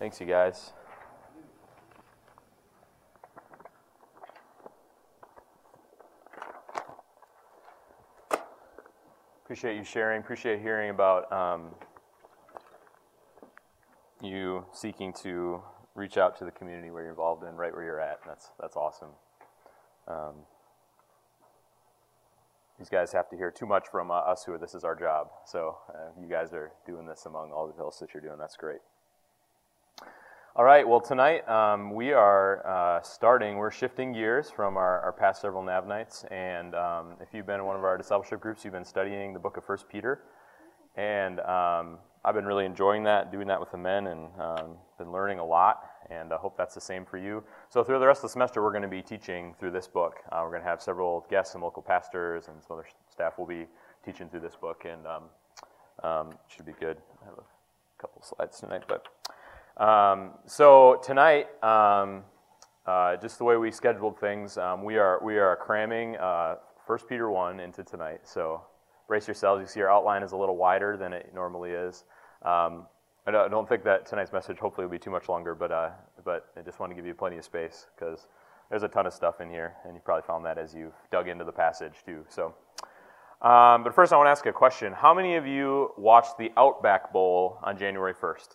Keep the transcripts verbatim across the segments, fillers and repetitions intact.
Thanks, you guys. Appreciate you sharing. Appreciate hearing about um, you seeking to reach out to the community where you're involved in, right where you're at. That's that's awesome. Um, these guys have to hear too much from uh, us who are, this is our job. So uh, you guys are doing this among all the else that you're doing. That's great. All right, well, tonight um, we are uh, starting, we're shifting gears from our, our past several Nav nights, and um, if you've been in one of our discipleship groups, you've been studying the book of First Peter, and um, I've been really enjoying that, doing that with the men, and um, been learning a lot, and I hope that's the same for you. So through the rest of the semester, we're going to be teaching through this book. Uh, we're going to have several guests and local pastors, and some other staff will be teaching through this book, and um, um, it should be good. I have a couple slides tonight, but... Um, so tonight, um, uh, just the way we scheduled things, um, we are we are cramming uh, First Peter one into tonight. So brace yourselves. You see our outline is a little wider than it normally is. Um, I don't, I don't think that tonight's message hopefully will be too much longer, but uh, but I just want to give you plenty of space because there's a ton of stuff in here, and you probably found that as you've dug into the passage too. So, um, but first I want to ask a question. How many of you watched the Outback Bowl on January first?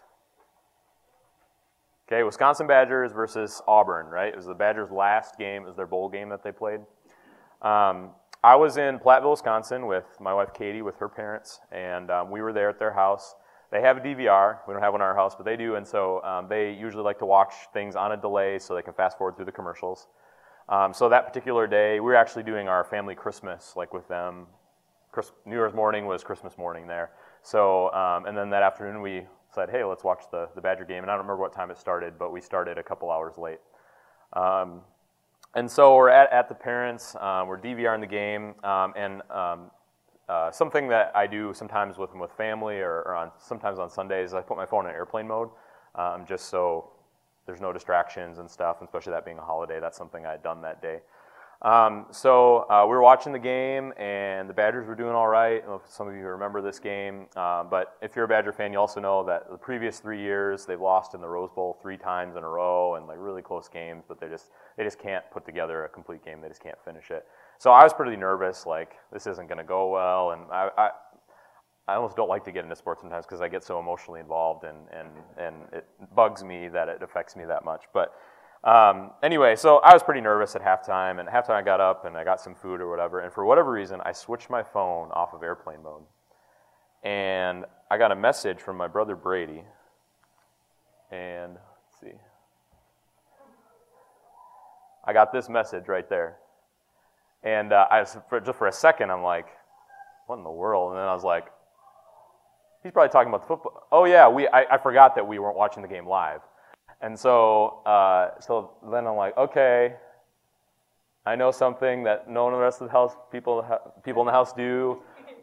Okay, Wisconsin Badgers versus Auburn, right? It was the Badgers' last game. It was their bowl game that they played. Um, I was in Platteville, Wisconsin with my wife Katie, with her parents, and um, we were there at their house. They have a D V R. We don't have one in our house, but they do, and so um, they usually like to watch things on a delay so they can fast forward through the commercials. Um, so that particular day, we were actually doing our family Christmas, like with them. Christ- New Year's morning was Christmas morning there. So, um, and then that afternoon we said, hey, let's watch the, the Badger game. And I don't remember what time it started, but we started a couple hours late. Um, and so we're at, at the parents, um, we're DVRing the game, um, and um, uh, something that I do sometimes with with family or, or on sometimes on Sundays, I put my phone in airplane mode, um, just so there's no distractions and stuff, and especially that being a holiday. That's something I had done that day. Um, so uh, we were watching the game, and the Badgers were doing all right. I don't know if some of you remember this game, uh, but if you're a Badger fan, you also know that the previous three years they've lost in the Rose Bowl three times in a row, and like really close games. But they just they just can't put together a complete game. They just can't finish it. So I was pretty nervous, like this isn't going to go well, and I, I I almost don't like to get into sports sometimes because I get so emotionally involved, and and and it bugs me that it affects me that much, but. Um, anyway, so I was pretty nervous at halftime, and at halftime I got up and I got some food or whatever, and for whatever reason, I switched my phone off of airplane mode, and I got a message from my brother Brady, and let's see, I got this message right there, and uh, I was, for, just for a second, I'm like, what in the world, and then I was like, he's probably talking about the football, oh yeah, we I, I forgot that we weren't watching the game live. And so, uh, so then I'm like, okay, I know something that no one in the rest of the house, people, people in the house do.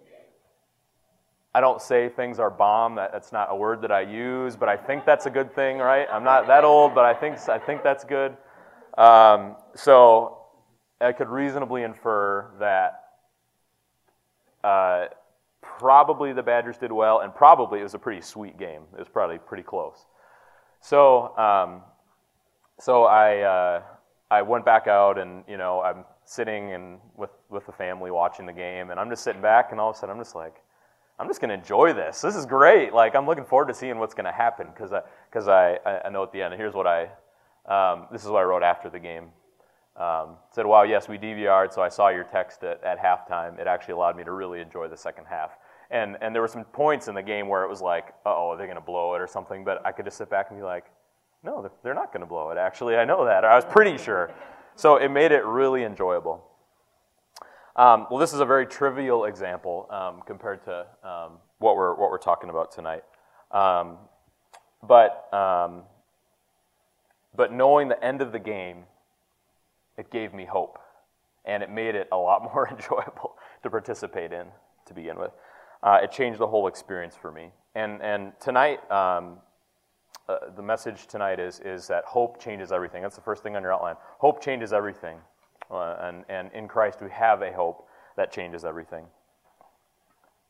I don't say things are bomb. That, that's not a word that I use, but I think that's a good thing, right? I'm not that old, but I think I think that's good. Um, so I could reasonably infer that uh, probably the Badgers did well, and probably it was a pretty sweet game. It was probably pretty close. So, um, so I uh, I went back out, and you know I'm sitting and with with the family watching the game, and I'm just sitting back, and all of a sudden I'm just like, I'm just gonna enjoy this. This is great. Like I'm looking forward to seeing what's gonna happen because I because I, I know at the end. And here's what I um, this is what I wrote after the game. Um, said, wow, yes, we D V R'd, so I saw your text at, at halftime. It actually allowed me to really enjoy the second half. And and there were some points in the game where it was like, uh-oh, are they going to blow it or something? But I could just sit back and be like, no, they're, they're not going to blow it. Actually, I know that. I was pretty sure. So it made it really enjoyable. Um, well, this is a very trivial example um, compared to um, what we're what we're talking about tonight. Um, but um, but knowing the end of the game, it gave me hope, and it made it a lot more enjoyable to participate in to begin with. Uh, it changed the whole experience for me. And and tonight, um, uh, the message tonight is is that hope changes everything. That's the first thing on your outline. Hope changes everything, uh, and and in Christ we have a hope that changes everything.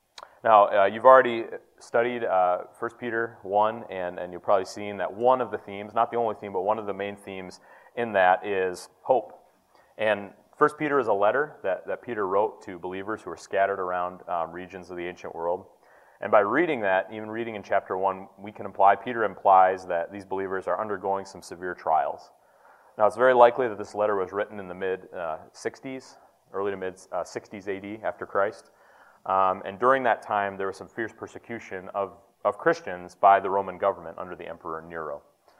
Now, uh, you've already studied uh, First Peter one, and, and you've probably seen that one of the themes, not the only theme, but one of the main themes in that is hope. And First Peter is a letter that, that Peter wrote to believers who are scattered around um, regions of the ancient world. And by reading that, even reading in chapter one, we can imply, Peter implies that these believers are undergoing some severe trials. Now, it's very likely that this letter was written in the mid-sixties, uh, early to mid-sixties A D after Christ. Um, and during that time, there was some fierce persecution of, of Christians by the Roman government under the Emperor Nero.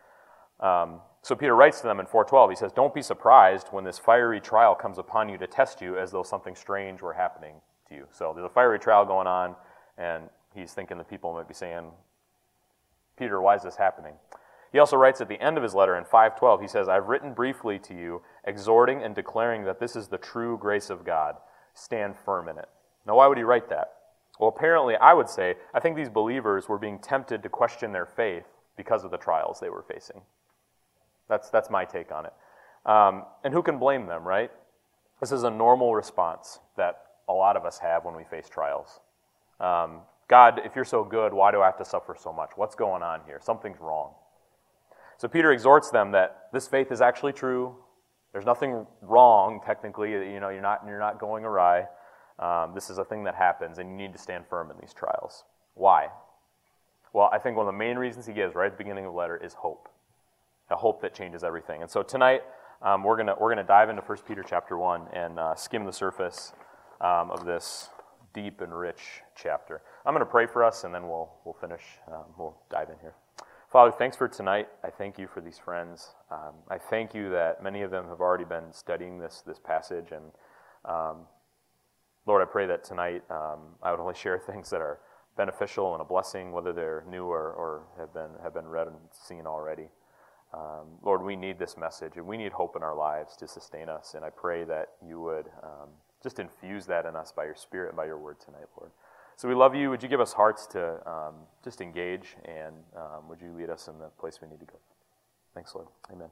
Um, so Peter writes to them in four twelve, he says, "Don't be surprised when this fiery trial comes upon you to test you as though something strange were happening to you." So there's a fiery trial going on, and he's thinking the people might be saying, "Peter, why is this happening?" He also writes at the end of his letter in five twelve, he says, "I've written briefly to you, exhorting and declaring that this is the true grace of God. Stand firm in it." Now, why would he write that? Well, apparently, I would say, I think these believers were being tempted to question their faith because of the trials they were facing. That's that's my take on it. Um, and who can blame them, right? This is a normal response that a lot of us have when we face trials. Um, God, if you're so good, why do I have to suffer so much? What's going on here? Something's wrong. So Peter exhorts them that this faith is actually true. There's nothing wrong, technically. You know, you're not you're not going awry. Um, this is a thing that happens, and you need to stand firm in these trials. Why? Well, I think one of the main reasons he gives right at the beginning of the letter is hope. A hope that changes everything. And so tonight, um, we're gonna we're gonna dive into First Peter chapter one and uh, skim the surface um, of this deep and rich chapter. I'm gonna pray for us, and then we'll we'll finish. Um, we'll dive in here. Father, thanks for tonight. I thank you for these friends. Um, I thank you that many of them have already been studying this this passage, and um, Lord, I pray that tonight um, I would only share things that are beneficial and a blessing, whether they're new or, or have been have been read and seen already. Um, Lord, we need this message, and we need hope in our lives to sustain us, and I pray that you would um, just infuse that in us by your Spirit and by your word tonight, Lord. So we love you. Would you give us hearts to um, just engage, and um, would you lead us in the place we need to go? Thanks, Lord. Amen.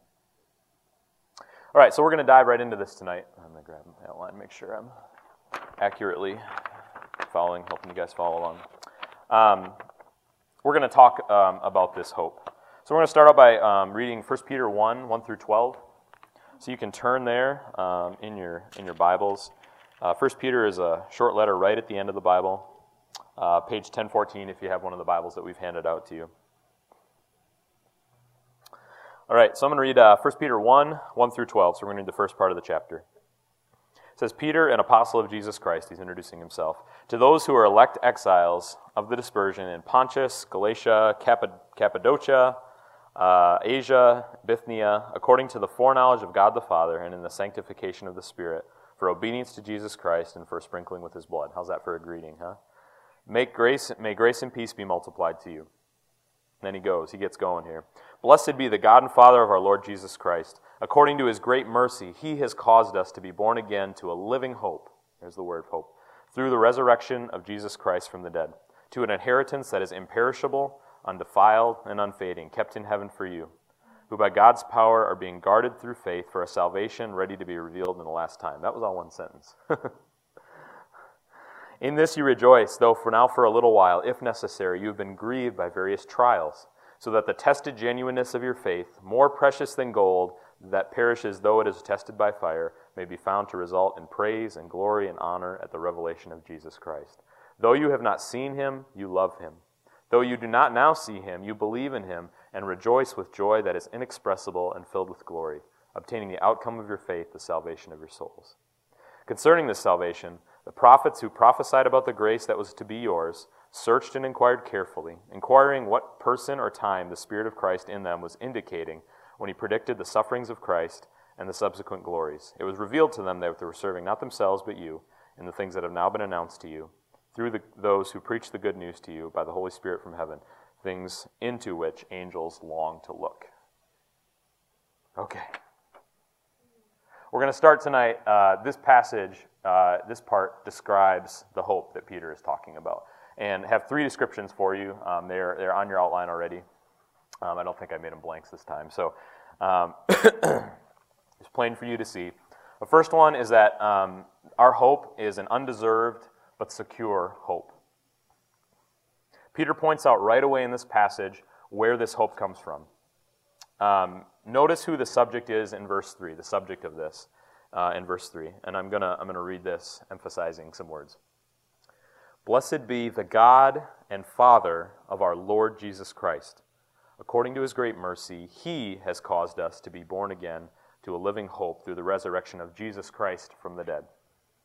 All right, so we're going to dive right into this tonight. I'm going to grab my outline, make sure I'm accurately following, helping you guys follow along. Um, we're going to talk um, about this hope. So we're going to start out by um, reading First Peter one, one through twelve. So you can turn there um, in your in your Bibles. Uh, First Peter is a short letter right at the end of the Bible, uh, page ten fourteen if you have one of the Bibles that we've handed out to you. All right, so I'm going to read uh, First Peter one, one through twelve. So we're going to read the first part of the chapter. It says, "Peter, an apostle of Jesus Christ," he's introducing himself, "to those who are elect exiles of the dispersion in Pontus, Galatia, Cappa- Cappadocia, uh, Asia, Bithynia, according to the foreknowledge of God the Father and in the sanctification of the Spirit, for obedience to Jesus Christ and for sprinkling with his blood." How's that for a greeting, huh? Make grace, may grace and peace be multiplied to you. And then he goes, he gets going here. "Blessed be the God and Father of our Lord Jesus Christ. According to his great mercy, he has caused us to be born again to a living hope." There's the word hope. "Through the resurrection of Jesus Christ from the dead, to an inheritance that is imperishable, undefiled, and unfading, kept in heaven for you, who by God's power are being guarded through faith for a salvation ready to be revealed in the last time." That was all one sentence. "In this you rejoice, though for now for a little while, if necessary, you have been grieved by various trials, so that the tested genuineness of your faith, more precious than gold, that perishes though it is tested by fire, may be found to result in praise and glory and honor at the revelation of Jesus Christ. Though you have not seen him, you love him. Though you do not now see him, you believe in him and rejoice with joy that is inexpressible and filled with glory, obtaining the outcome of your faith, the salvation of your souls. Concerning this salvation, the prophets who prophesied about the grace that was to be yours searched and inquired carefully, inquiring what person or time the Spirit of Christ in them was indicating when he predicted the sufferings of Christ and the subsequent glories. It was revealed to them that they were serving not themselves but you in the things that have now been announced to you, through the, those who preach the good news to you by the Holy Spirit from heaven, things into which angels long to look." Okay. We're going to start tonight. Uh, this passage, uh, this part describes the hope that Peter is talking about, and have three descriptions for you. Um, they're they're on your outline already. Um, I don't think I made them blanks this time, so um, it's plain for you to see. The first one is that um, our hope is an undeserved but secure hope. Peter points out right away in this passage where this hope comes from. Um, notice who the subject is in verse three, the subject of this uh, in verse three. And I'm going to I'm gonna read this, emphasizing some words. Blessed be the God and Father of our Lord Jesus Christ. According to his great mercy, he has caused us to be born again to a living hope through the resurrection of Jesus Christ from the dead.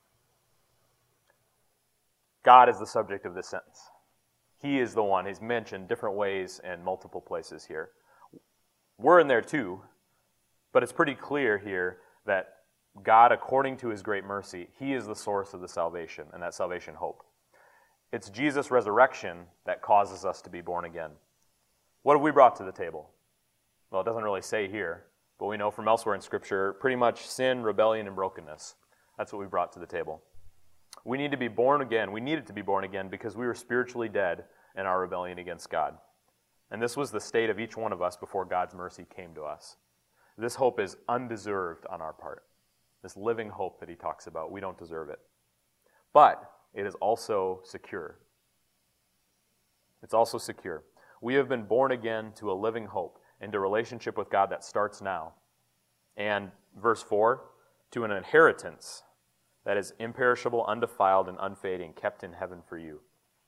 God is the subject of this sentence. He is the one. He's mentioned different ways in multiple places here. We're in there too, but it's pretty clear here that God, according to his great mercy, he is the source of the salvation and that salvation hope. It's Jesus' resurrection that causes us to be born again. What have we brought to the table? Well, it doesn't really say here, but we know from elsewhere in Scripture, pretty much sin, rebellion, and brokenness. That's what we brought to the table. We need to be born again. We needed to be born again because we were spiritually dead in our rebellion against God. And this was the state of each one of us before God's mercy came to us. This hope is undeserved on our part. This living hope that he talks about, we don't deserve it. But it is also secure. It's also secure. We have been born again to a living hope, into a relationship with God that starts now. And verse four, to an inheritance that is imperishable, undefiled, and unfading, kept in heaven for you.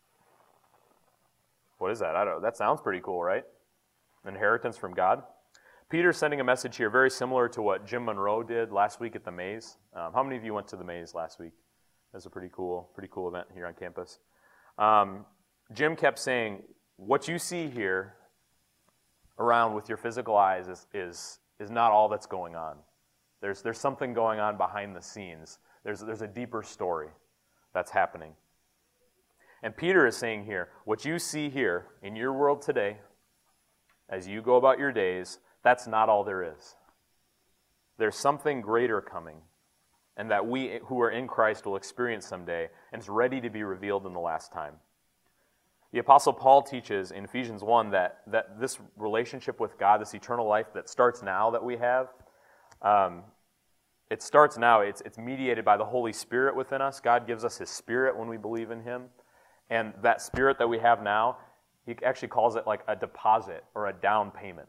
What is that? I don't know. That sounds pretty cool, right? Inheritance from God. Peter's sending a message here very similar to what Jim Monroe did last week at the Maze. Um, how many of you went to the Maze last week? It was a pretty cool, pretty cool event here on campus. Um, Jim kept saying, what you see here around with your physical eyes is, is, is not all that's going on. There's, there's something going on behind the scenes. There's, there's a deeper story that's happening. And Peter is saying here, what you see here in your world today, as you go about your days, that's not all there is. There's something greater coming, and that we who are in Christ will experience someday, and it's ready to be revealed in the last time. The Apostle Paul teaches in Ephesians one that, that this relationship with God, this eternal life that starts now that we have, um, it starts now. It's, it's mediated by the Holy Spirit within us. God gives us his Spirit when we believe in him. And that Spirit that we have now, he actually calls it like a deposit or a down payment.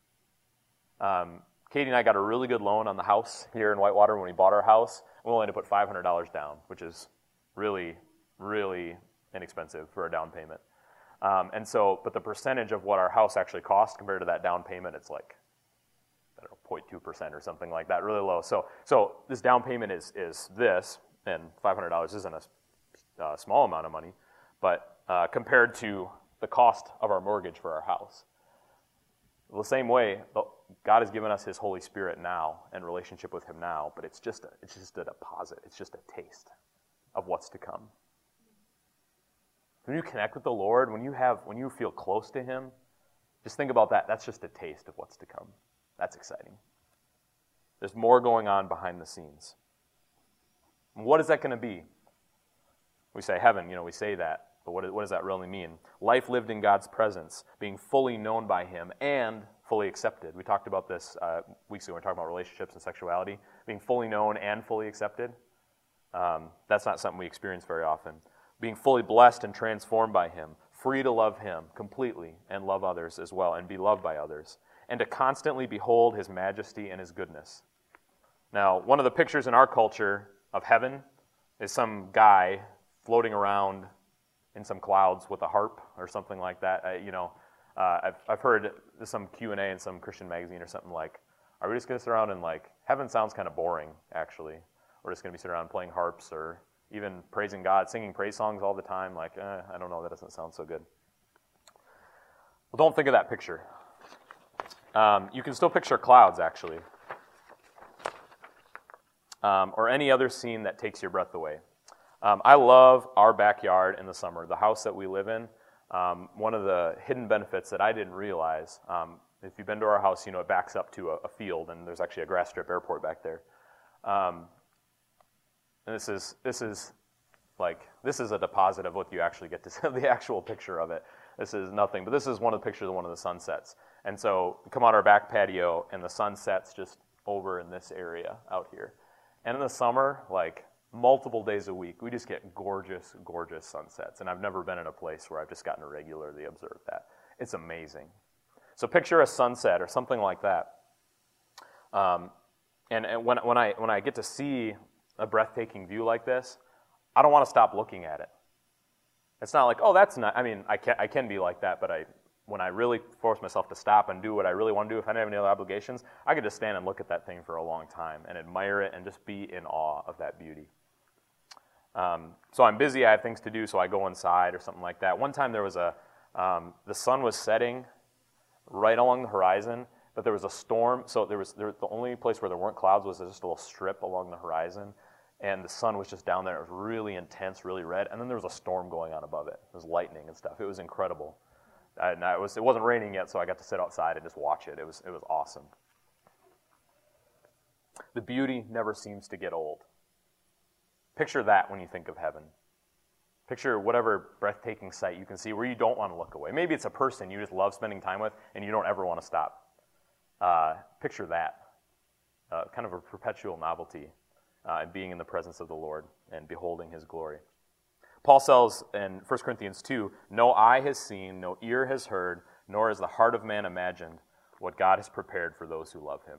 Um, Katie and I got a really good loan on the house here in Whitewater when we bought our house. We only had to put five hundred dollars down, which is really, really inexpensive for a down payment. Um, and so, but the percentage of what our house actually cost compared to that down payment, it's like, I don't know, zero point two percent or something like that, really low. So so this down payment is is this, and five hundred dollars isn't a uh, small amount of money, but uh, compared to the cost of our mortgage for our house. The same way, God has given us his Holy Spirit now and relationship with him now, but it's just a, it's just a deposit. It's just a taste of what's to come. When you connect with the Lord, when you have, when you feel close to him, just think about that. That's just a taste of what's to come. That's exciting. There's more going on behind the scenes. And what is that going to be? We say heaven, you know, we say that, but what, what does that really mean? Life lived in God's presence, being fully known by him and fully accepted. We talked about this uh, weeks ago when we were talking about relationships and sexuality, being fully known and fully accepted. Um, that's not something we experience very often. Being fully blessed and transformed by him, free to love him completely and love others as well and be loved by others, and to constantly behold his majesty and his goodness. Now, one of the pictures in our culture of heaven is some guy floating around in some clouds with a harp or something like that. I, you know, uh, I've, I've heard some Q and A in some Christian magazine or something like, are we just going to sit around and like, heaven sounds kind of boring, actually. We're just going to be sitting around playing harps or even praising God, singing praise songs all the time. Like, eh, I don't know, that doesn't sound so good. Well, don't think of that picture. Um, you can still picture clouds, actually. Um, or any other scene that takes your breath away. Um, I love our backyard in the summer, the house that we live in. Um, one of the hidden benefits that I didn't realize, um, if you've been to our house, you know it backs up to a, a field, and there's actually a grass strip airport back there. Um, and this is this is like this is a deposit of what you actually get to see, the actual picture of it. This is nothing, but this is one of the pictures of one of the sunsets. And so we come out our back patio, and the sun sets just over in this area out here. And in the summer, like multiple days a week. We just get gorgeous, gorgeous sunsets. And I've never been in a place where I've just gotten to regularly observe that. It's amazing. So picture a sunset or something like that. Um, and and when, when, I, when I get to see a breathtaking view like this, I don't want to stop looking at it. It's not like, oh, that's not, I mean, I can, I can be like that, but I when I really force myself to stop and do what I really want to do, if I don't have any other obligations, I could just stand and look at that thing for a long time and admire it and just be in awe of that beauty. Um, so I'm busy, I have things to do, so I go inside or something like that. One time there was a, um, the sun was setting right along the horizon, but there was a storm, so there was there, the only place where there weren't clouds was just a little strip along the horizon, and the sun was just down there. It was really intense, really red, and then there was a storm going on above it. It was lightning and stuff. It was incredible. And I was, it wasn't raining yet, so I got to sit outside and just watch it. It was, it was awesome. The beauty never seems to get old. Picture that when you think of heaven. Picture whatever breathtaking sight you can see where you don't want to look away. Maybe it's a person you just love spending time with and you don't ever want to stop. Uh, picture that. Uh, kind of a perpetual novelty uh, in being in the presence of the Lord and beholding His glory. Paul says in First Corinthians two, no eye has seen, no ear has heard, nor has the heart of man imagined what God has prepared for those who love Him.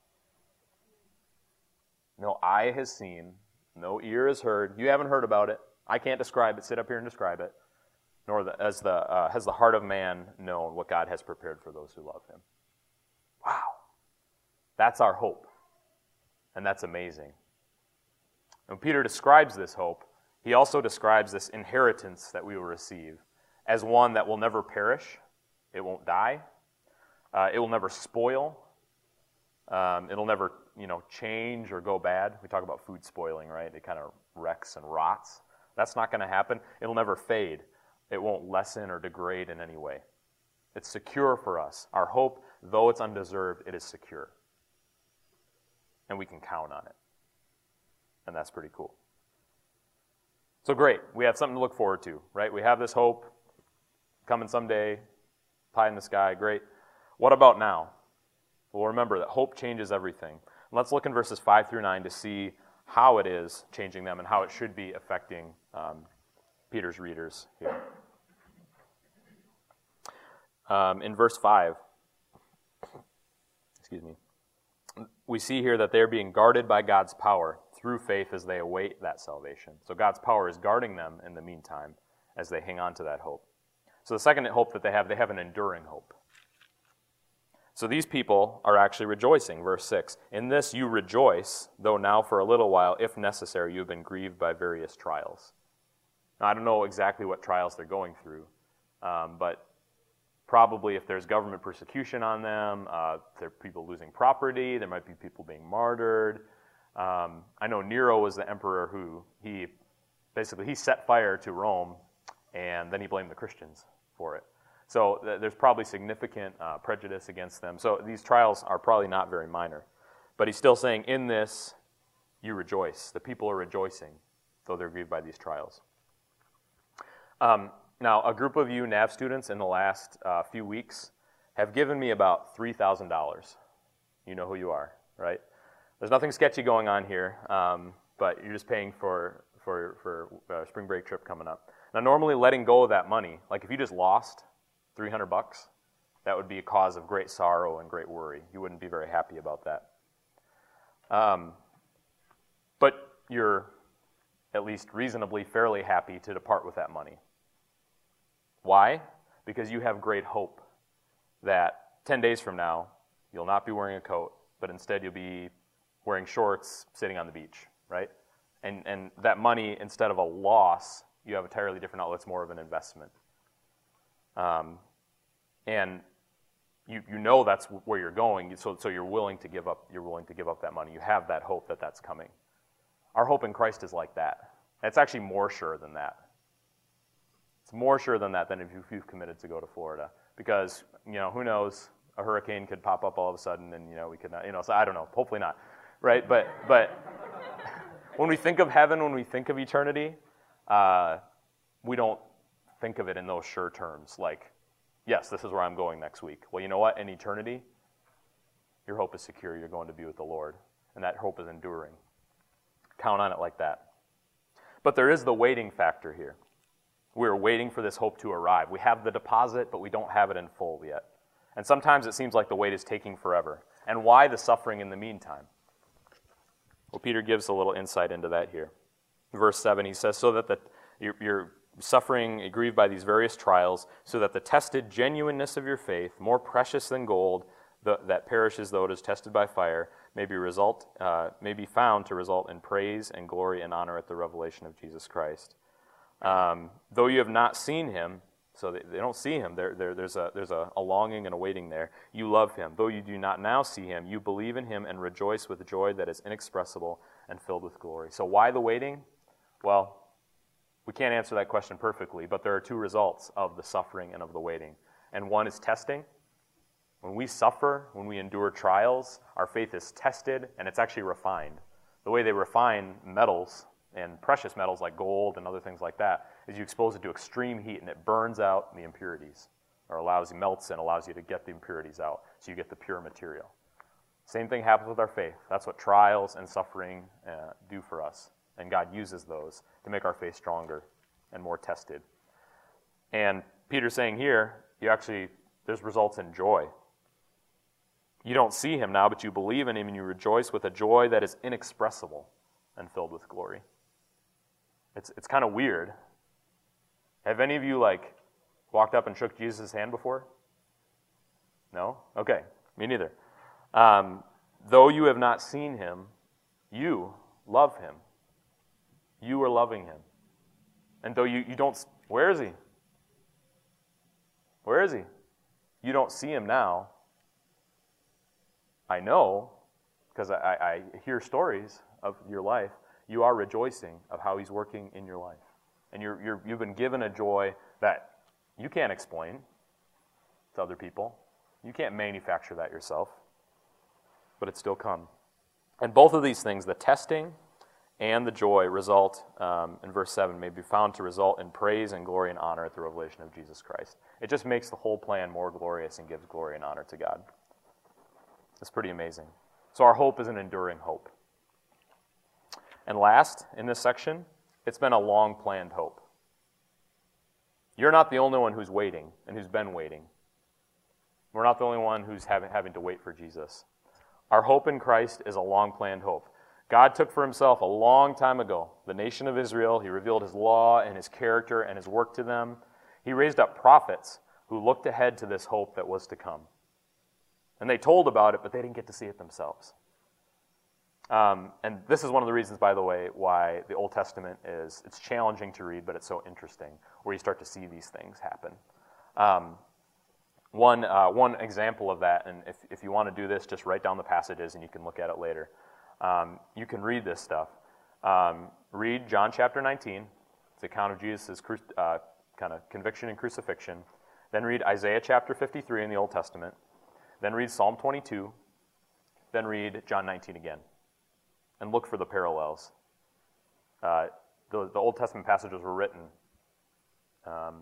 No eye has seen, no ear has heard. You haven't heard about it. I can't describe it. Sit up here and describe it. Nor the, as the, uh, has the heart of man known what God has prepared for those who love Him. Wow. That's our hope. And that's amazing. When Peter describes this hope, he also describes this inheritance that we will receive as one that will never perish. It won't die. Uh, it will never spoil. Um, it'll never, you know, change or go bad. We talk about food spoiling, right? It kind of wrecks and rots. That's not going to happen. It'll never fade. It won't lessen or degrade in any way. It's secure for us. Our hope, though it's undeserved, it is secure. And we can count on it. And that's pretty cool. So great, we have something to look forward to, right? We have this hope coming someday, pie in the sky, great. What about now? Well, remember that hope changes everything. Let's look in verses five through nine to see how it is changing them and how it should be affecting um, Peter's readers here. Um, in verse five, excuse me, we see here that they're being guarded by God's power through faith as they await that salvation. So God's power is guarding them in the meantime as they hang on to that hope. So the second hope that they have, they have an enduring hope. So these people are actually rejoicing. Verse six, in this you rejoice, though now for a little while, if necessary, you have been grieved by various trials. Now I don't know exactly what trials they're going through, um, but probably if there's government persecution on them, uh, there are people losing property, there might be people being martyred. Um, I know Nero was the emperor who, he basically, he set fire to Rome, and then he blamed the Christians for it. So th- there's probably significant uh, prejudice against them. So these trials are probably not very minor. But he's still saying, in this, you rejoice. The people are rejoicing, though they're grieved by these trials. Um, now, a group of you N A V students in the last uh, few weeks have given me about three thousand dollars. You know who you are, right? There's nothing sketchy going on here, um, but you're just paying for for for a spring break trip coming up. Now, normally letting go of that money, like if you just lost three hundred bucks, that would be a cause of great sorrow and great worry. You wouldn't be very happy about that. Um, but you're at least reasonably fairly happy to depart with that money. Why? Because you have great hope that ten days from now, you'll not be wearing a coat, but instead you'll be wearing shorts, sitting on the beach, right? And and that money, instead of a loss, you have a entirely different outlet. It's more of an investment. Um, and you you know that's where you're going, so so you're willing to give up. You're willing to give up that money. You have that hope that that's coming. Our hope in Christ is like that. It's actually more sure than that. It's more sure than that than if you've committed to go to Florida, because you know who knows, a hurricane could pop up all of a sudden, and you know we could not. You know, so I don't know. Hopefully not. Right, but but when we think of heaven, when we think of eternity, uh, we don't think of it in those sure terms. Like, yes, this is where I'm going next week. Well, you know what? In eternity, your hope is secure. You're going to be with the Lord, and that hope is enduring. Count on it like that. But there is the waiting factor here. We're waiting for this hope to arrive. We have the deposit, but we don't have it in full yet. And sometimes it seems like the wait is taking forever. And why the suffering in the meantime? Well, Peter gives a little insight into that here. Verse seven, he says, so that the, you're, you're suffering, grieved by these various trials, so that the tested genuineness of your faith, more precious than gold, the, that perishes though it is tested by fire, may be result, uh, may be found to result in praise and glory and honor at the revelation of Jesus Christ. Um, though you have not seen him, so they, they don't see him, there, there, there's, a, there's a, a longing and a waiting there. You love him. Though you do not now see him, you believe in him and rejoice with joy that is inexpressible and filled with glory. So why the waiting? Well, we can't answer that question perfectly, but there are two results of the suffering and of the waiting. And one is testing. When we suffer, when we endure trials, our faith is tested and it's actually refined. The way they refine metals and precious metals like gold and other things like that is you expose it to extreme heat and it burns out the impurities, or allows you, melts and allows you to get the impurities out, so you get the pure material. Same thing happens with our faith. That's what trials and suffering uh, do for us. And God uses those to make our faith stronger and more tested. And Peter's saying here, you actually, there's results in joy. You don't see him now, but you believe in him and you rejoice with a joy that is inexpressible and filled with glory. It's it's kind of weird. Have any of you, like, walked up and shook Jesus' hand before? No? Okay, me neither. Um, though you have not seen him, you love him. You are loving him. And though you, you don't, where is he? Where is he? You don't see him now. I know, because I, I hear stories of your life, you are rejoicing of how he's working in your life. And you're, you're, you've been given a joy that you can't explain to other people. You can't manufacture that yourself. But it's still come. And both of these things, the testing and the joy, result, um, in verse seven, may be found to result in praise and glory and honor at the revelation of Jesus Christ. It just makes the whole plan more glorious and gives glory and honor to God. It's pretty amazing. So our hope is an enduring hope. And last, in this section, it's been a long-planned hope. You're not the only one who's waiting and who's been waiting. We're not the only one who's having, having to wait for Jesus. Our hope in Christ is a long-planned hope. God took for himself a long time ago the nation of Israel. He revealed his law and his character and his work to them. He raised up prophets who looked ahead to this hope that was to come. And they told about it, but they didn't get to see it themselves. Um, and this is one of the reasons, by the way, why the Old Testament is, it's challenging to read, but it's so interesting, where you start to see these things happen. Um, one uh, one example of that, and if, if you want to do this, just write down the passages and you can look at it later. Um, you can read this stuff. Um, read John chapter nineteen. It's the account of Jesus' cru- uh, kind of conviction and crucifixion. Then read Isaiah chapter fifty-three in the Old Testament. Then read Psalm twenty-two. Then read John nineteen again. And look for the parallels. Uh, the, the Old Testament passages were written um,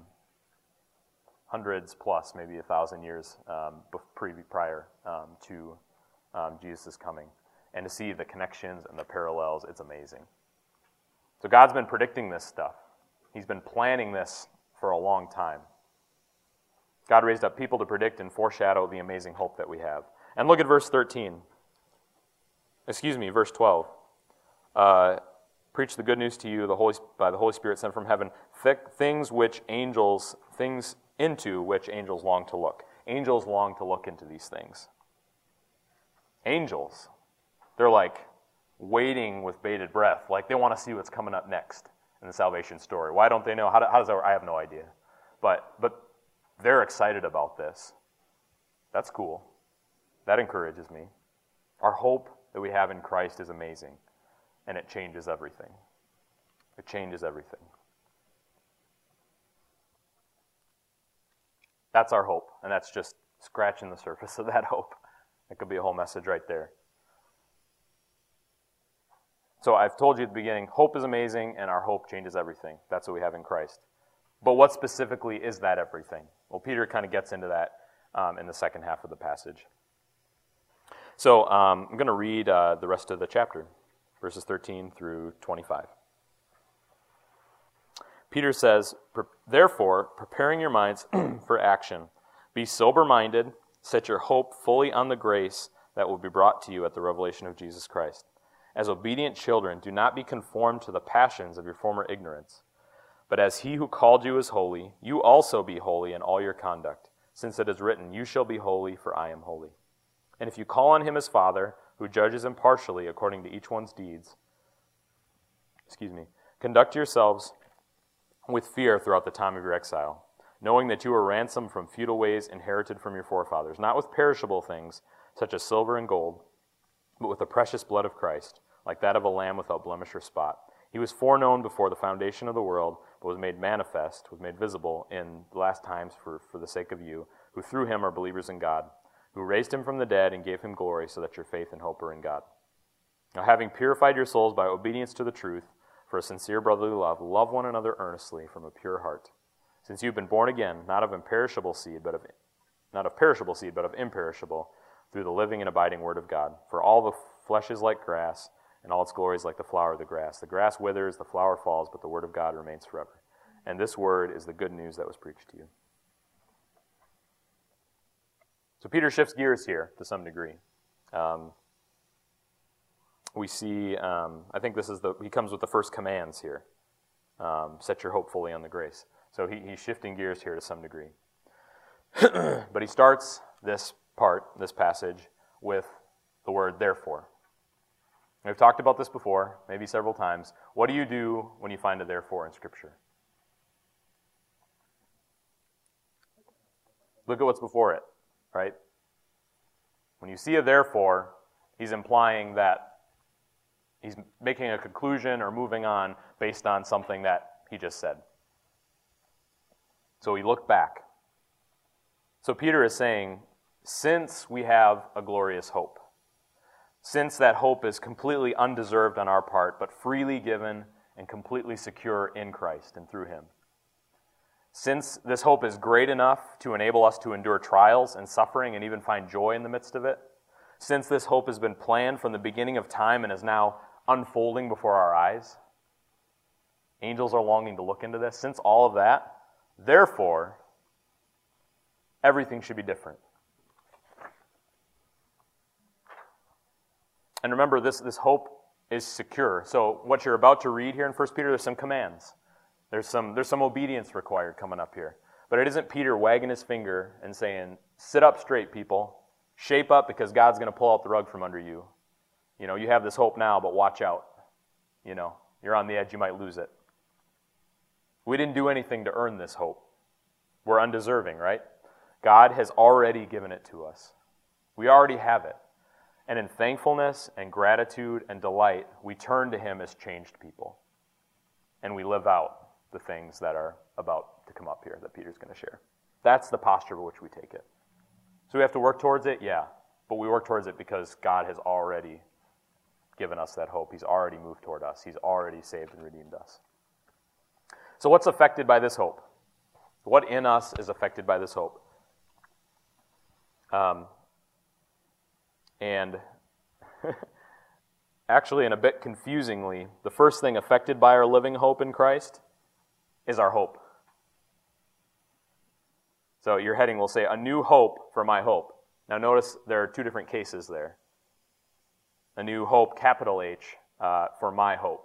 hundreds plus, maybe a thousand years um, pre- prior um, to um, Jesus' coming. And to see the connections and the parallels, it's amazing. So God's been predicting this stuff. He's been planning this for a long time. God raised up people to predict and foreshadow the amazing hope that we have. And look at verse thirteen. Excuse me, verse twelve. Uh, Preach the good news to you the Holy, by the Holy Spirit sent from heaven, th- things which angels, things into which angels long to look. Angels long to look into these things. Angels. They're like waiting with bated breath, like they want to see what's coming up next in the salvation story. Why don't they know? How, do, how does that work? I have no idea. But but they're excited about this. That's cool. That encourages me. Our hope that we have in Christ is amazing, and it changes everything. It changes everything. That's our hope, and that's just scratching the surface of that hope. It could be a whole message right there. So I've told you at the beginning, hope is amazing, and our hope changes everything. That's what we have in Christ. But what specifically is that everything? Well, Peter kind of gets into that um, in the second half of the passage. So um, I'm going to read uh, the rest of the chapter, verses thirteen through twenty-five. Peter says, therefore, preparing your minds for action, be sober-minded, set your hope fully on the grace that will be brought to you at the revelation of Jesus Christ. As obedient children, do not be conformed to the passions of your former ignorance. But as he who called you is holy, you also be holy in all your conduct, since it is written, you shall be holy, for I am holy. And if you call on him as Father, who judges impartially according to each one's deeds, excuse me, conduct yourselves with fear throughout the time of your exile, knowing that you were ransomed from futile ways inherited from your forefathers, not with perishable things, such as silver and gold, but with the precious blood of Christ, like that of a lamb without blemish or spot. He was foreknown before the foundation of the world, but was made manifest, was made visible in the last times for, for the sake of you, who through him are believers in God, who raised him from the dead and gave him glory, so that your faith and hope are in God. Now, having purified your souls by obedience to the truth, for a sincere brotherly love, love one another earnestly from a pure heart, since you've been born again, not of imperishable seed, but of not of perishable seed, but of imperishable, through the living and abiding word of God. For all the flesh is like grass, and all its glory is like the flower of the grass. The grass withers, the flower falls, but the word of God remains forever. And this word is the good news that was preached to you. So Peter shifts gears here to some degree. Um, we see, um, I think this is the, he comes with the first commands here. Um, set your hope fully on the grace. So he, he's shifting gears here to some degree. But he starts this part, this passage, with the word therefore. We've talked about this before, maybe several times. What do you do when you find a therefore in Scripture? Look at what's before it, right? When you see a therefore, he's implying that he's making a conclusion or moving on based on something that he just said. So we look back. So Peter is saying, since we have a glorious hope, since that hope is completely undeserved on our part, but freely given and completely secure in Christ and through him, since this hope is great enough to enable us to endure trials and suffering and even find joy in the midst of it, since this hope has been planned from the beginning of time and is now unfolding before our eyes, angels are longing to look into this, since all of that, therefore, everything should be different. And remember, this, this hope is secure. So what you're about to read here in First Peter, there's some commands. There's some, there's some obedience required coming up here. But it isn't Peter wagging his finger and saying, sit up straight, people. Shape up because God's going to pull out the rug from under you. You know, you have this hope now, but watch out. You know, you're on the edge, you might lose it. We didn't do anything to earn this hope. We're undeserving, right? God has already given it to us. We already have it. And in thankfulness and gratitude and delight, we turn to him as changed people. And we live out the things that are about to come up here that Peter's going to share. That's the posture by which we take it. So we have to work towards it? Yeah. But we work towards it because God has already given us that hope. He's already moved toward us. He's already saved and redeemed us. So what's affected by this hope? What in us is affected by this hope? Um, and actually, and a bit confusingly, the first thing affected by our living hope in Christ is our hope. So your heading will say, a new hope for my hope. Now notice there are two different cases there. A new hope, capital H, uh, for my hope.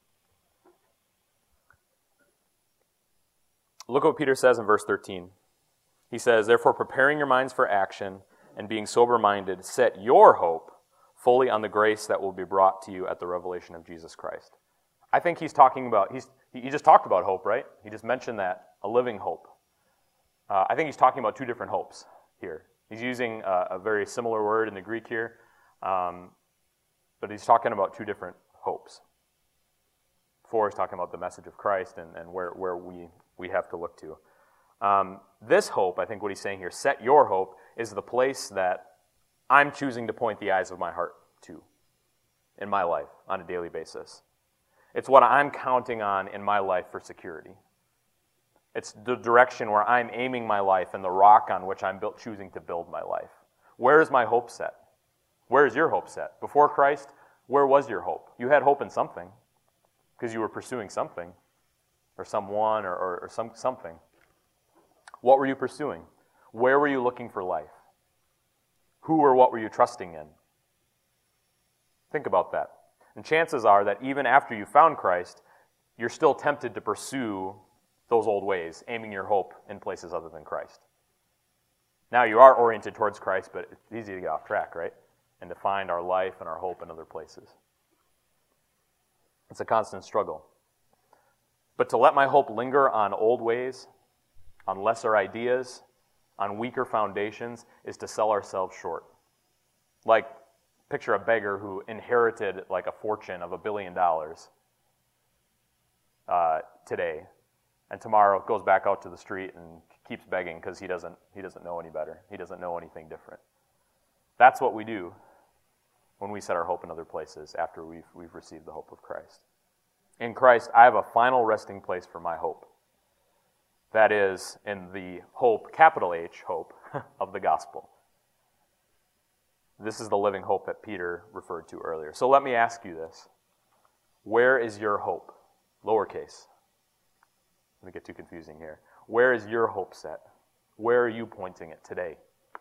Look what Peter says in verse thirteen. He says, therefore, preparing your minds for action and being sober-minded, set your hope fully on the grace that will be brought to you at the revelation of Jesus Christ. I think he's talking about, he's, he just talked about hope, right? He just mentioned that, a living hope. Uh, I think he's talking about two different hopes here. He's using a, a very similar word in the Greek here, um, but he's talking about two different hopes. Before he's talking about the message of Christ and, and where, where we, we have to look to. Um, this hope, I think what he's saying here, set your hope, is the place that I'm choosing to point the eyes of my heart to in my life on a daily basis. It's what I'm counting on in my life for security. It's the direction where I'm aiming my life and the rock on which I'm built, choosing to build my life. Where is my hope set? Where is your hope set? Before Christ, where was your hope? You had hope in something because you were pursuing something. or someone or, or, or some something. What were you pursuing? Where were you looking for life? Who or what were you trusting in? Think about that. And chances are that even after you found Christ, you're still tempted to pursue those old ways, aiming your hope in places other than Christ. Now you are oriented towards Christ, but it's easy to get off track, right? And to find our life and our hope in other places. It's a constant struggle. But to let my hope linger on old ways, on lesser ideas, on weaker foundations, is to sell ourselves short. Like, picture a beggar who inherited like a fortune of a billion dollars uh, today, and tomorrow goes back out to the street and keeps begging because he doesn't he doesn't know any better. He doesn't know anything different. That's what we do when we set our hope in other places after we've we've received the hope of Christ. In Christ, I have a final resting place for my hope. That is in the hope, capital H, hope, of the gospel. This is the living hope that Peter referred to earlier. So let me ask you this. Where is your hope? Lowercase. Let me get too confusing here. Where is your hope set? Where are you pointing it today?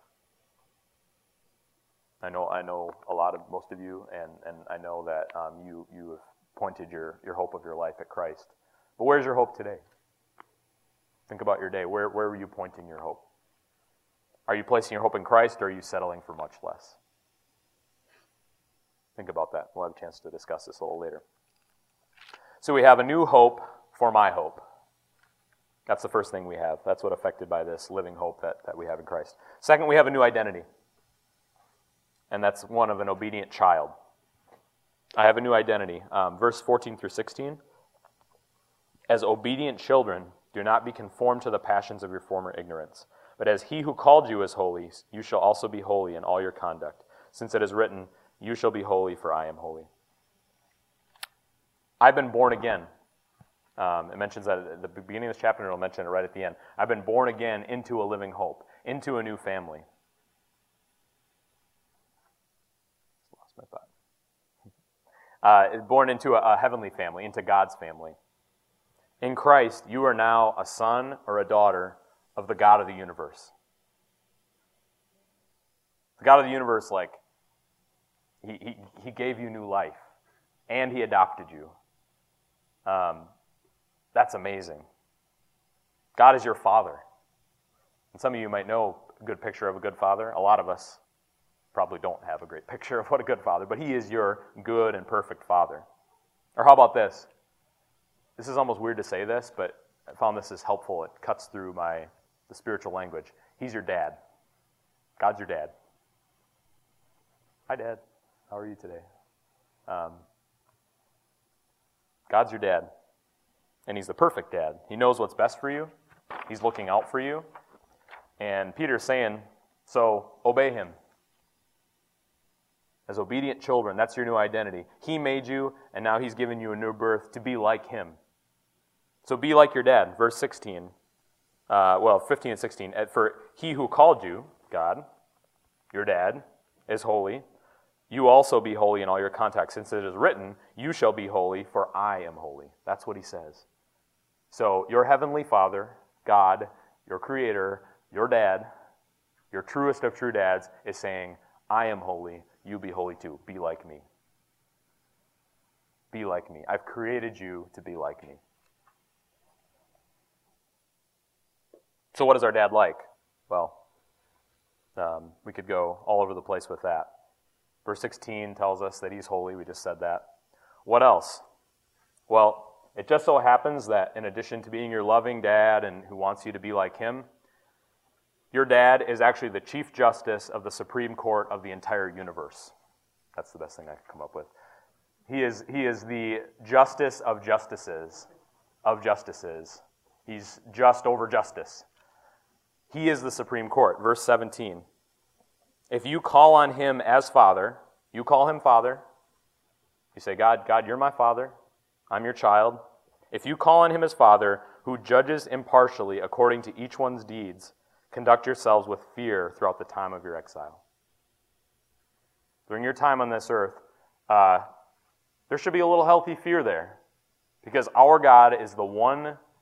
I know I know a lot of most of you, and, and I know that um, you, you have pointed your, your hope of your life at Christ. But where's your hope today? Think about your day. Where, where are you pointing your hope? Are you placing your hope in Christ, or are you settling for much less? Think about that. We'll have a chance to discuss this a little later. So we have a new hope for my hope. That's the first thing we have. That's what affected by this living hope that, that we have in Christ. Second, we have a new identity. And that's one of an obedient child. I have a new identity. Um, verse fourteen through sixteen. As obedient children, do not be conformed to the passions of your former ignorance. But as he who called you is holy, you shall also be holy in all your conduct. Since it is written, you shall be holy, for I am holy. I've been born again. Um, it mentions that at the beginning of this chapter, and it'll mention it right at the end. I've been born again into a living hope, into a new family. Lost my thought. Uh, born into a, a heavenly family, into God's family. In Christ, you are now a son or a daughter of the God of the universe. The God of the universe, like, he, he, he gave you new life, and he adopted you. Um, that's amazing. God is your father. And some of you might know a good picture of a good father. A lot of us probably don't have a great picture of what a good father, but he is your good and perfect father. Or how about this? This is almost weird to say this, but I found this is helpful. It cuts through my the spiritual language. He's your dad. God's your dad. Hi, Dad. How are you today? Um, God's your dad. And he's the perfect dad. He knows what's best for you. He's looking out for you. And Peter's saying, so obey him. As obedient children, that's your new identity. He made you, and now he's given you a new birth to be like him. So be like your dad. Verse sixteen. Uh, well, fifteen and sixteen. For he who called you, God, your dad, is holy. You also be holy in all your conduct. Since it is written, you shall be holy, for I am holy. That's what he says. So your heavenly Father, God, your Creator, your dad, your truest of true dads, is saying, I am holy, you be holy too. Be like me. Be like me. I've created you to be like me. So what is our dad like? Well, um, we could go all over the place with that. Verse sixteen tells us that he's holy. We just said that. What else? Well, it just so happens that in addition to being your loving dad and who wants you to be like him, your dad is actually the Chief Justice of the Supreme Court of the entire universe. That's the best thing I could come up with. He is, he is the justice of justices, of justices. He's just over justice. He is the Supreme Court. Verse seventeen. If you call on him as Father, you call him Father. You say, God, God, you're my Father. I'm your child. If you call on him as Father, who judges impartially according to each one's deeds, conduct yourselves with fear throughout the time of your exile. During your time on this earth, uh, there should be a little healthy fear there, because our God is the one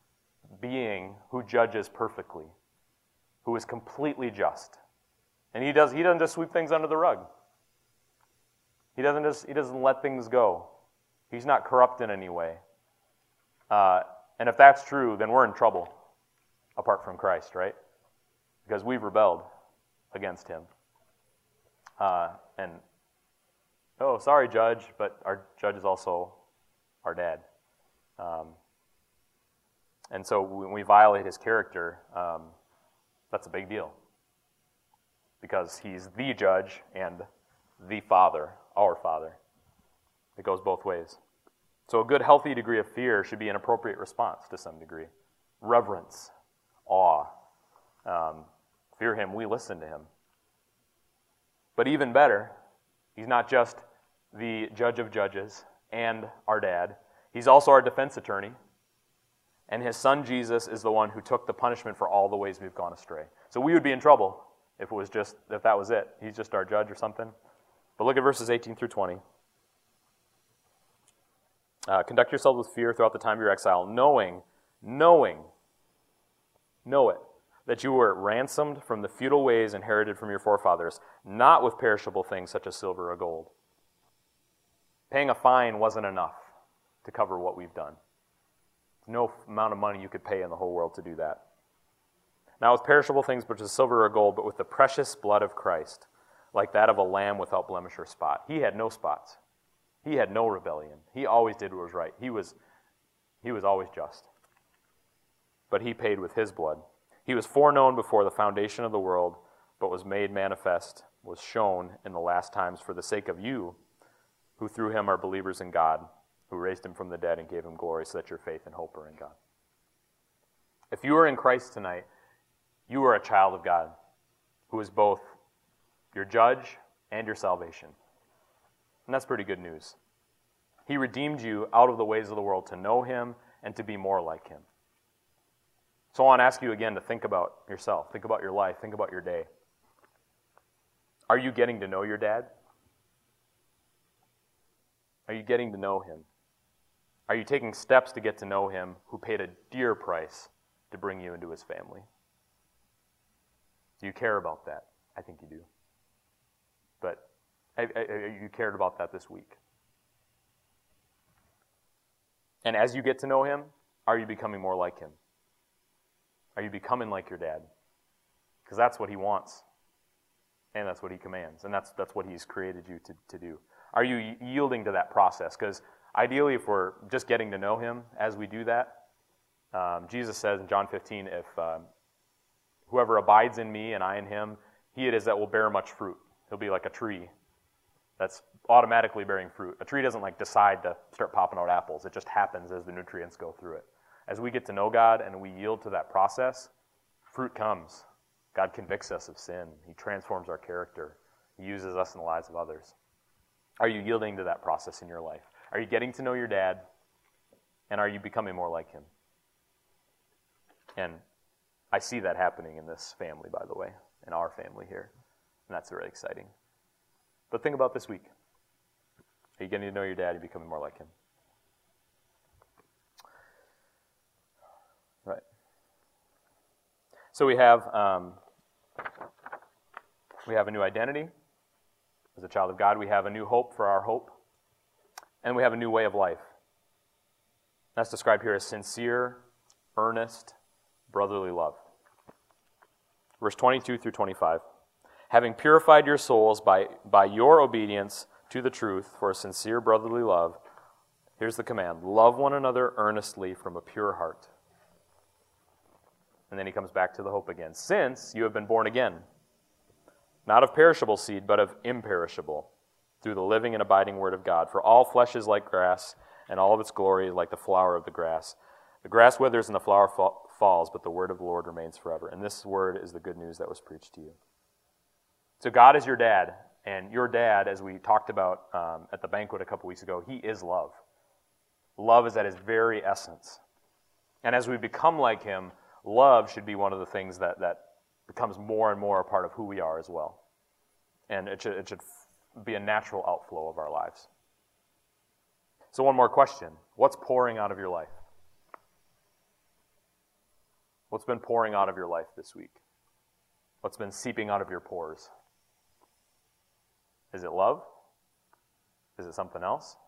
being who judges perfectly, who is completely just. And he does he doesn't just sweep things under the rug. He doesn't just he doesn't let things go. He's not corrupt in any way. Uh, and if that's true, then we're in trouble apart from Christ, right? Because we've rebelled against him. Uh, and, oh, sorry, Judge, but our Judge is also our dad. Um, and so when we violate his character, um, that's a big deal. Because he's the Judge and the Father, our Father. It goes both ways. So a good, healthy degree of fear should be an appropriate response to some degree. Reverence, awe. Um, fear him, we listen to him. But even better, he's not just the judge of judges and our dad. He's also our defense attorney. And his son Jesus is the one who took the punishment for all the ways we've gone astray. So we would be in trouble if it was just if that was it. He's just our judge or something. But look at verses eighteen through twenty. Uh, Conduct yourselves with fear throughout the time of your exile, knowing, knowing, know it, that you were ransomed from the futile ways inherited from your forefathers, not with perishable things such as silver or gold. Paying a fine wasn't enough to cover what we've done. No amount of money you could pay in the whole world to do that. Not with perishable things such as silver or gold, but with the precious blood of Christ, like that of a lamb without blemish or spot. He had no spots. He had no rebellion. He always did what was right. He was, he was always just. But he paid with his blood. He was foreknown before the foundation of the world, but was made manifest, was shown in the last times for the sake of you, who through him are believers in God, who raised him from the dead and gave him glory, so that your faith and hope are in God. If you are in Christ tonight, you are a child of God, who is both your judge and your salvation. And that's pretty good news. He redeemed you out of the ways of the world to know him and to be more like him. So I want to ask you again to think about yourself, think about your life, think about your day. Are you getting to know your dad? Are you getting to know him? Are you taking steps to get to know him, who paid a dear price to bring you into his family? Do you care about that? I think you do. But I, I, you cared about that this week. And as you get to know him, are you becoming more like him? Are you becoming like your dad? Because that's what he wants. And that's what he commands. And that's that's what he's created you to, to do. Are you yielding to that process? Because ideally, if we're just getting to know him as we do that, um, Jesus says in John fifteen, if um, whoever abides in me and I in him, he it is that will bear much fruit. He'll be like a tree that's automatically bearing fruit. A tree doesn't like decide to start popping out apples. It just happens as the nutrients go through it. As we get to know God and we yield to that process, fruit comes. God convicts us of sin. He transforms our character. He uses us in the lives of others. Are you yielding to that process in your life? Are you getting to know your dad? And are you becoming more like him? And I see that happening in this family, by the way, in our family here. And that's really exciting. But think about this week. Are you getting to know your dad? Are you becoming more like him? Right. So we have um, we have a new identity as a child of God. We have a new hope for our hope. And we have a new way of life. That's described here as sincere, earnest, brotherly love. Verse twenty-two through twenty-five. Having purified your souls by, by your obedience to the truth for a sincere brotherly love, here's the command: love one another earnestly from a pure heart. And then he comes back to the hope again. Since you have been born again, not of perishable seed, but of imperishable, through the living and abiding word of God. For all flesh is like grass, and all of its glory is like the flower of the grass. The grass withers and the flower fa- falls, but the word of the Lord remains forever. And this word is the good news that was preached to you. So God is your dad, and your dad, as we talked about um, at the banquet a couple weeks ago, he is love. Love is at his very essence. And as we become like him, love should be one of the things that, that becomes more and more a part of who we are as well. And it should, it should be a natural outflow of our lives. So one more question. What's pouring out of your life? What's been pouring out of your life this week? What's been seeping out of your pores? Is it love? Is it something else?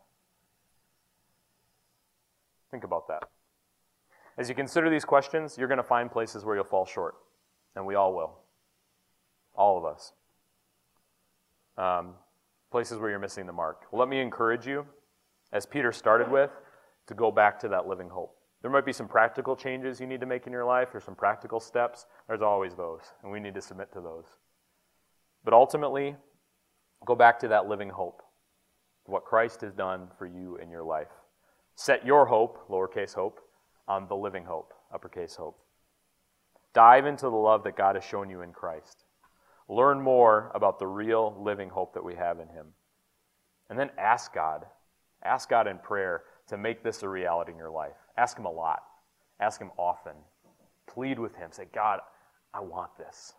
Think about that. As you consider these questions, you're going to find places where you'll fall short, and we all will. All of us. Um, places where you're missing the mark. Well, let me encourage you, as Peter started with, to go back to that living hope. There might be some practical changes you need to make in your life, or some practical steps. There's always those, and we need to submit to those. But ultimately, go back to that living hope, what Christ has done for you in your life. Set your hope, lowercase hope, on the living hope, uppercase hope. Dive into the love that God has shown you in Christ. Learn more about the real living hope that we have in Him. And then ask God, ask God in prayer to make this a reality in your life. Ask Him a lot. Ask Him often. Plead with Him. Say, God, I want this.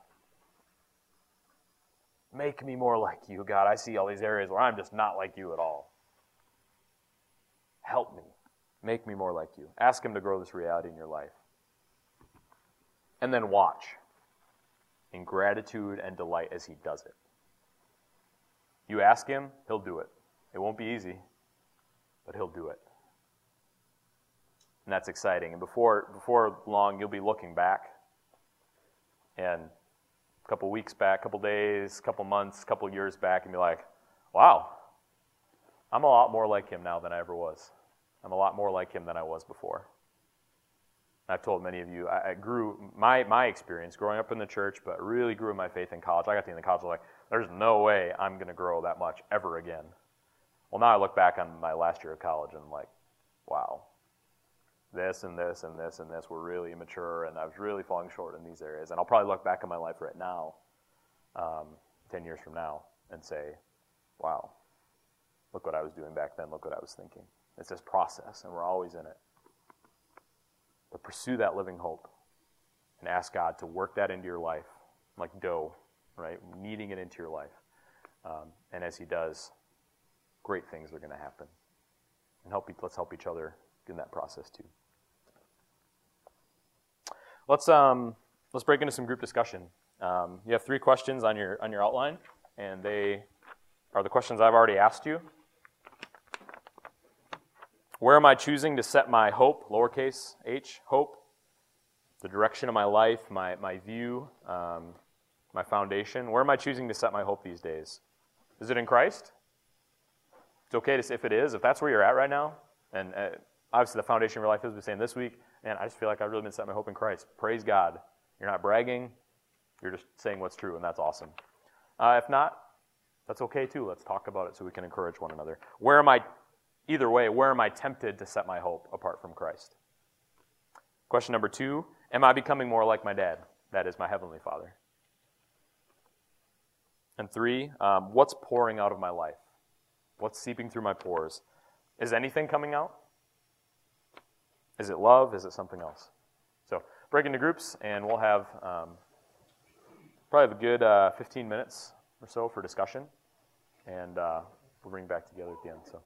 Make me more like you, God. I see all these areas where I'm just not like you at all. Help me. Make me more like you. Ask Him to grow this reality in your life. And then watch in gratitude and delight as He does it. You ask Him, He'll do it. It won't be easy, but He'll do it. And that's exciting. And before before long, you'll be looking back, and a couple weeks back, a couple days, a couple months, a couple years back, and be like, wow, I'm a lot more like Him now than I ever was. I'm a lot more like Him than I was before. I've told many of you, I, I grew, my, my experience growing up in the church, but really grew in my faith in college. I got to the end of college, I was like, there's no way I'm going to grow that much ever again. Well, now I look back on my last year of college, and I'm like, wow, this and this and this and this were really immature, and I was really falling short in these areas. And I'll probably look back on my life right now, um, ten years from now, and say, wow, look what I was doing back then, look what I was thinking. It's this process, and we're always in it. But pursue that living hope and ask God to work that into your life like dough, right? Kneading it into your life. Um, and as He does, great things are going to happen. And help. Let's help each other in that process too. Let's um, let's break into some group discussion. Um, you have three questions on your on your outline, and they are the questions I've already asked you. Where am I choosing to set my hope, lowercase h, hope, the direction of my life, my, my view, um, my foundation? Where am I choosing to set my hope these days? Is it in Christ? It's okay to say if it is, if that's where you're at right now, and uh, obviously the foundation of your life is, we're saying this week, and I just feel like I've really been setting my hope in Christ. Praise God. You're not bragging, you're just saying what's true, and that's awesome. Uh, if not, that's okay too. Let's talk about it so we can encourage one another. Where am I Either way, where am I tempted to set my hope apart from Christ? Question number two, am I becoming more like my dad? That is my Heavenly Father. And three, um, what's pouring out of my life? What's seeping through my pores? Is anything coming out? Is it love? Is it something else? So break into groups, and we'll have um, probably have a good uh, fifteen minutes or so for discussion, and uh, we'll bring back together at the end. So.